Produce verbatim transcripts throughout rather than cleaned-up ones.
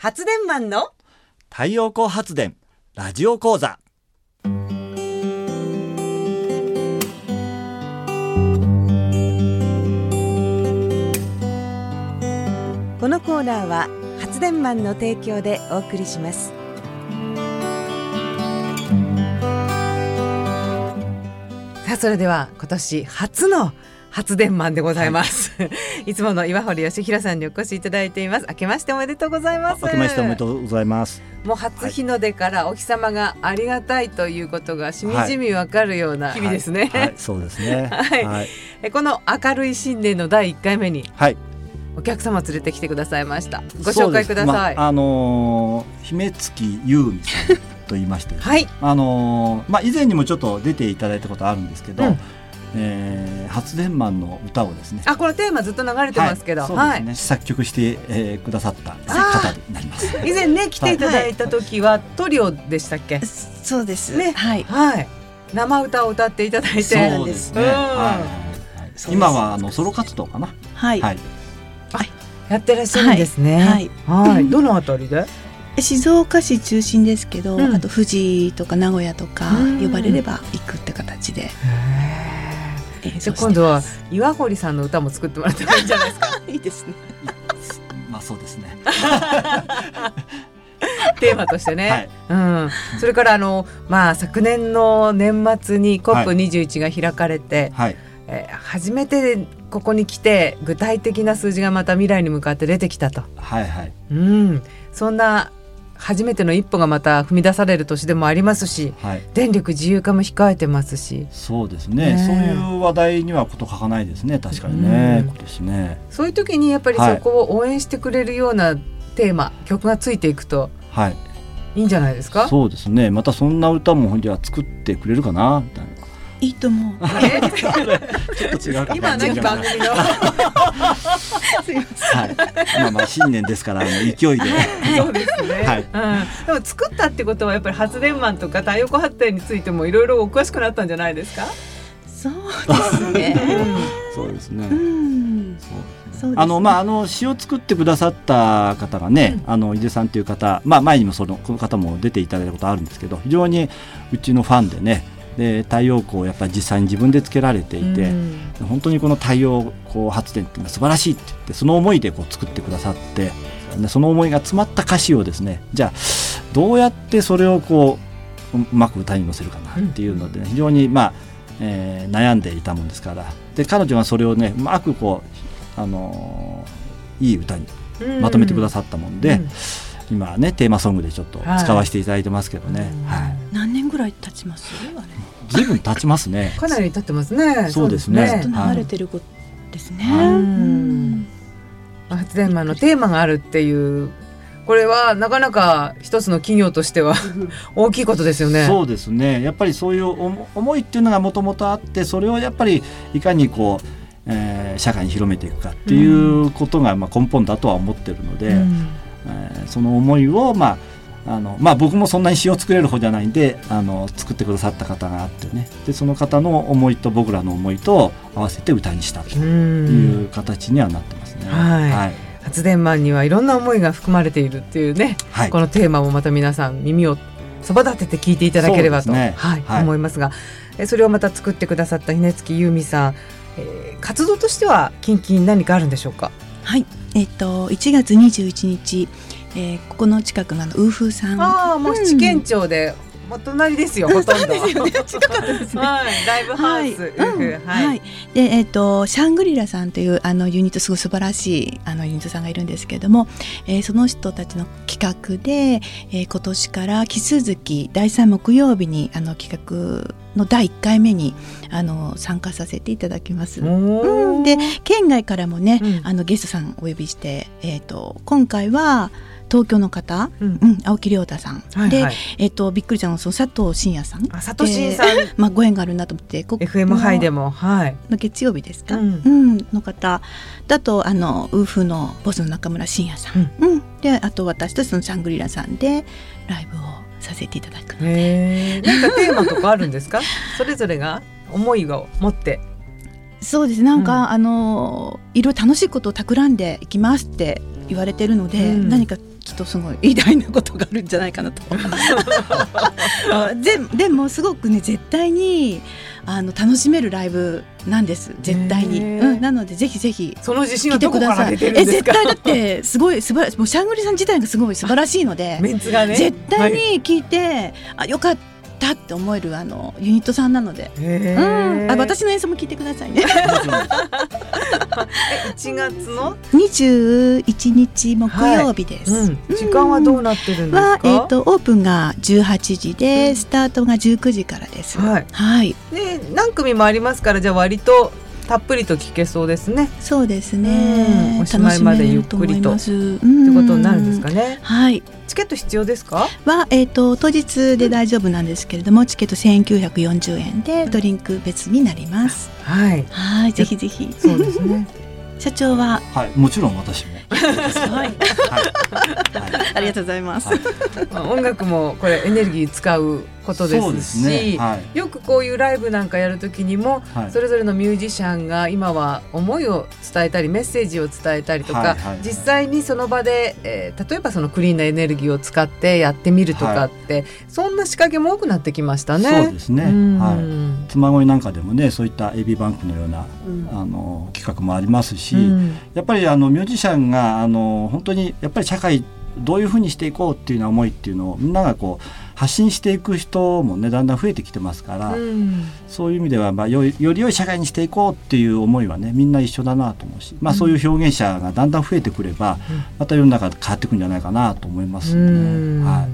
発電マンの太陽光発電ラジオ講座。 このコーナーは発電マンの提供でお送りします。さあ、それでは今年初の発電マンでございます、はい、いつもの岩堀義弘さんにお越しいただいています。明けましておめでとうございます。 明けましておめでとうございます。 もう初日の出からお日様がありがたいということがしみじみわかるような日々ですね、 はいはいはい、そうですね、 はいはい、この明るい新年のだいいっかいめに、はい、お客様連れてきてくださいました。ご紹介ください。 まあのー、姫月優美さんと言いまして、ねはいあのーまあ、以前にもちょっと出ていただいたことあるんですけど、うんえー、発電マンの歌をですね、 あ、このテーマずっと流れてますけど、はいそうですねはい、 作曲して、えー、くださった方になります。 以前ね来ていただいた時は、はい、トリオでしたっけ。 そうですね、はいはい、生歌を歌っていただいて。 そうですね、うんはいはい、今はあのソロ活動かな、 はいはい、 あやってらっしゃるんですね。はいはいはい、どのあたりで。 静岡市中心ですけど、うん、あと富士とか名古屋とか呼ばれれば行くって形で。 じゃあ今度は岩堀さんの歌も作ってもらったらいいんじゃないですか。 いいですね。 まあそうですね。 テーマとしてね、はいうん、それからあの、まあ、昨年の年末に コップにじゅういち が開かれて、はいえー、初めてここに来て具体的な数字がまた未来に向かって出てきたと、 はいはいうん、そんな初めての一歩がまた踏み出される年でもありますし、はい、電力自由化も控えてますし。 そうですね、ねそういう話題にはこと書かないですね、確かにね、うん、今年ね。 そういう時にやっぱりそこを応援してくれるようなテーマ、はい、曲がついていくといいんじゃないですか、 はい、そうですね。またそんな歌もじゃあ作ってくれるかなみたいな。 いいと思う。 えちょっと違うかな。 今何番組のすいません、 はい、まあまあ新年ですからあの勢いでそうですね、はいうん、でも作ったってことはやっぱり発電マンとか太陽光発電についてもいろいろお詳しくなったんじゃないですか。 そうですねそうですね、 うんそうあのまああの詩を作ってくださった方がね、うん、あの井出さんという方、まあ前にもそのこの方も出ていただいたことあるんですけど、非常にうちのファンでね、で太陽光をやっぱり実際に自分でつけられていて、うん、本当にこの太陽光発電っていうのは素晴らしいって言って、その思いでこう作ってくださって、でその思いが詰まった歌詞をですね、じゃあどうやってそれをこううまく歌に乗せるかなっていうので、ね、非常に、まあえー、悩んでいたもんですから、で彼女がそれをねうまくこう、あのー、いい歌にまとめてくださったもんで、うんうん今ねテーマソングでちょっと使わせていただいてますけどね、はいはい、 何年ぐらい経ちますあれ。 ずいぶん経ちますね。 かなり経ってますね。 そうですね、 ずっと流れてることですね、 はいうん発電マンのテーマがあるっていう、これはなかなか一つの企業としては大きいことですよね。 そうですね、やっぱりそういう思いっていうのがもともとあって、それをやっぱりいかにこうえー、社会に広めていくかっていうことがまあ根本だとは思ってるので、うんえー、その思いを、まああのまあ、僕もそんなに詩を作れる方じゃないんで、あの作ってくださった方があってね、でその方の思いと僕らの思いと合わせて歌にしたという形にはなってますね。 はいはい、発電マンにはいろんな思いが含まれているっていうね、はい、このテーマもまた皆さん耳をそば立てて聞いていただければと、ねはいはい、思いますが、それをまた作ってくださった姫月優美さん、えー、活動としては近々何かあるんでしょうか。 はい、えー、といちがつにじゅういちにち、えー、ここの近くのウーフーさん、 ああもう七軒町で、うん、もう隣ですよほとんどそうですよね、近かったですね、 はい、ライブハウス、はいうんはいはい、でえー、とシャングリラさんというあのユニット、すごい素晴らしいあのユニットさんがいるんですけれども、えー、その人たちの企画で、えー、今年から奇数月だいさん木曜日にあの企画のだいいっかいめにあの参加させていただきます、うん、で県外からもね、うん、あのゲストさんお呼びして、えー、と今回は東京の方、うんうん、青木亮太さん、はいはい、で、えー、とびっくりちゃんのその佐藤真也さん、 あ佐藤真也さん、 まあ、ご縁があるなと思って、 エフエム ハイでも、はい、 の月曜日ですか、うんうん、の方だとあのウーフのボスの中村真也さん、うんうん、であと私とそのシャングリラさんでライブをさせていただくので、 へー、なんかテーマとかあるんですかそれぞれが思いを持って。 そうですなんか、うん、あのいろいろ楽しいことを企んでいきますって言われてるので、うん、何かきっとすごい偉大なことがあるんじゃないかなとで, でもすごくね絶対にあの楽しめるライブなんです絶対に、うん、なのでぜひぜひその自信はどこから出てるんですか？ え絶対だってすごい素晴らしいもうシャングリさん自体がすごい素晴らしいのでメンツがね絶対に聞いて、はい、あよかったって思えるあのユニットさんなので、うん、あ私の演奏も聞いてくださいねいちがつのにじゅういちにち木曜日です、はいうん、時間はどうなってるんですか？は、 えー、とオープンがじゅうはちじで、うん、スタートがじゅうくじからです、 はいはい、で何組もありますからじゃあ割とたっぷりと聴けそうですね。 そうですね、 うん、おしまいまでゆっくりとということになるんですかね。 はい、 チケット必要ですか？ は、えー、と当日で大丈夫なんですけれども、チケットせんきゅうひゃくよんじゅうえんでドリンク別になります。 はい、 はい、ぜひぜひ。 そうですね社長は、 はい、もちろん私もはい、ありがとうございます、はい、 音楽もこれエネルギー使うことですし、ねはい、よくこういうライブなんかやるときにも、はい、それぞれのミュージシャンが今は思いを伝えたりメッセージを伝えたりとか、はいはいはい、実際にその場で、えー、例えばそのクリーンなエネルギーを使ってやってみるとかって、はい、そんな仕掛けも多くなってきましたね。 そうですね、はい、妻恋なんかでもねそういったエビバンクのような、うん、あの企画もありますし、うん、やっぱりあのミュージシャンがあの本当にやっぱり社会どういうふうにしていこうっていうような思いっていうのをみんながこう発信していく人もねだんだん増えてきてますから、うん、そういう意味では、まあ、よ, より良い社会にしていこうっていう思いはねみんな一緒だなと思うし、まあ、そういう表現者がだんだん増えてくれば、うん、また世の中変わってくるんじゃないかなと思いますね、はい、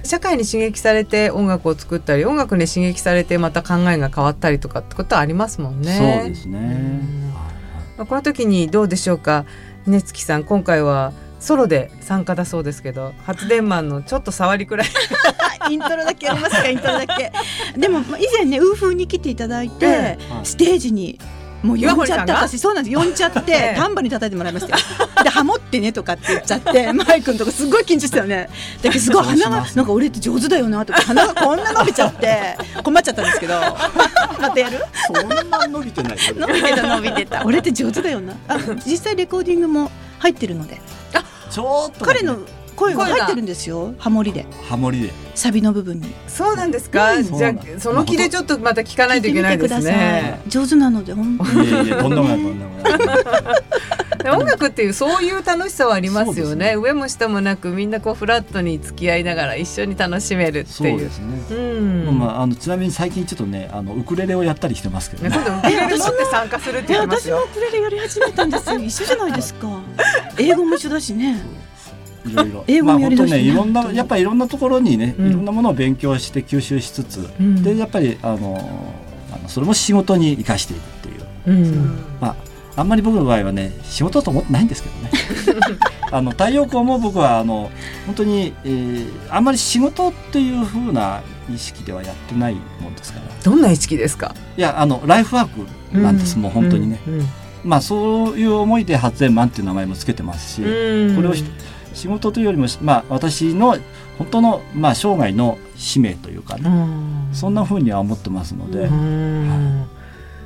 社会に刺激されて音楽を作ったり音楽に刺激されてまた考えが変わったりとかってことはありますもんね。 そうですね、 まあ、この時にどうでしょうかねつきさん今回はソロで参加だそうですけど発電マンのちょっと触りくらいイントロだけやりますかイントロだけでも以前ねウーフーに来ていただいて、ええ、ステージにもう呼んじゃって私そうなんです呼んじゃって、ええ、タンバリン叩いてもらいましたよでハモってねとかって言っちゃってマイクのとこすごい緊張したよねだけどすごい鼻がなんか俺って上手だよなとか鼻がこんな伸びちゃって困っちゃったんですけどまたやるそんな伸びてない伸びてた伸びてた俺って上手だよなあ実際レコーディングも入ってるのであちょっと彼の声が入ってるんですよハモリでハモリでサビの部分にそうなんですか、うん、じゃあその気でちょっとまた聞かないといけないですね上手なので本当にいやいやとんでもないとんでもない音楽っていうそういう楽しさはありますよ ね, ね上も下もなくみんなこうフラットに付き合いながら一緒に楽しめるっていうそうですね、 うんまあ、あのちなみに最近ちょっとねあのウクレレをやったりしてますけどね今度ウクレレ持って参加するって言いますよ私もウクレレやり始めたんですよ一緒じゃないですか英語も一緒だしねいろいろ英語もやりだし、まあね、いろんなやっぱりいろんなところにね、うん、いろんなものを勉強して吸収しつつ、うん、でやっぱりあのあのそれも仕事に生かしていくっていう、うんまあ、あんまり僕の場合はね仕事と思ってないんですけどねあの太陽光も僕はあの本当に、えー、あんまり仕事っていう風な意識ではやってないもんですから。 どんな意識ですか？ いやあのライフワークなんです、うん、もう本当にね、うんうんまあ、そういう思いで発電マンっていう名前もつけてますし、うん、これを仕事というよりも、まあ、私の本当の、まあ、生涯の使命というかね、うん、そんな風には思ってますので、うんはい、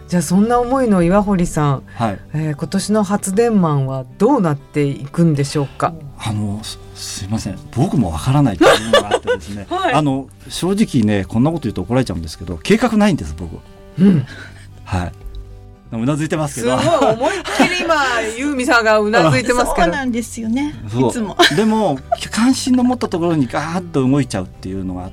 じゃあそんな思いの岩堀さん、はいえー、今年の発電マンはどうなっていくんでしょうか？ あの す, すいません僕もわからないというのがあってですね、はい、あの正直ねこんなこと言うと怒られちゃうんですけど計画ないんです僕、うんはいうなずいてますけどすごい思いっきり今ユーミさんがうなずいてますけどそうなんですよねいつもでも関心の持ったところにガーッと動いちゃうっていうのがあって、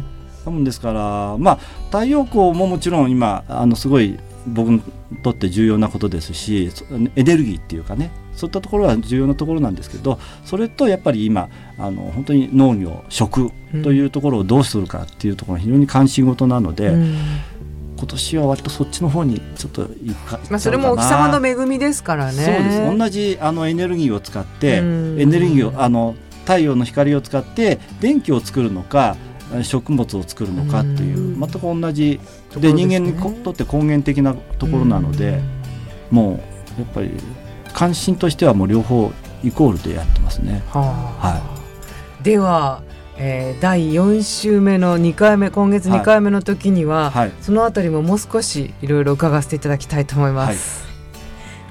うん、ですからまあ太陽光ももちろん今あのすごい僕にとって重要なことですしエネルギーっていうかねそういったところは重要なところなんですけどそれとやっぱり今あの本当に農業食というところをどうするかっていうところが非常に関心事なので、うん今年は割とそっちの方にちょっと行くか、 まあ、それもお日様の恵みですからね。 そうです同じあのエネルギーを使ってエネルギーをあの太陽の光を使って電気を作るのか食物を作るのかっていう全く同じで人間にとって根源的なところなのでもうやっぱり関心としてはもう両方イコールでやってますね。はあはい、ではえー、だいよん週目のにかいめ今月にかいめの時には、はい、そのあたりももう少しいろいろ伺わせていただきたいと思います、はい、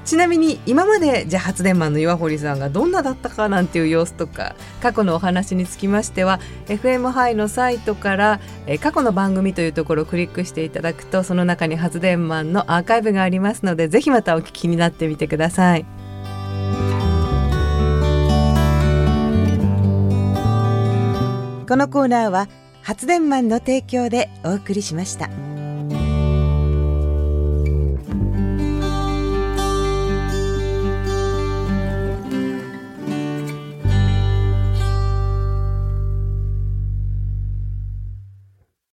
ちなみに今までじゃあ発電マンの岩堀さんがどんなだったかなんていう様子とか過去のお話につきましては エフエム ハイのサイトから、えー、過去の番組というところをクリックしていただくとその中に発電マンのアーカイブがありますのでぜひまたお聞きになってみてください。このコーナーは発電マンの提供でお送りしました。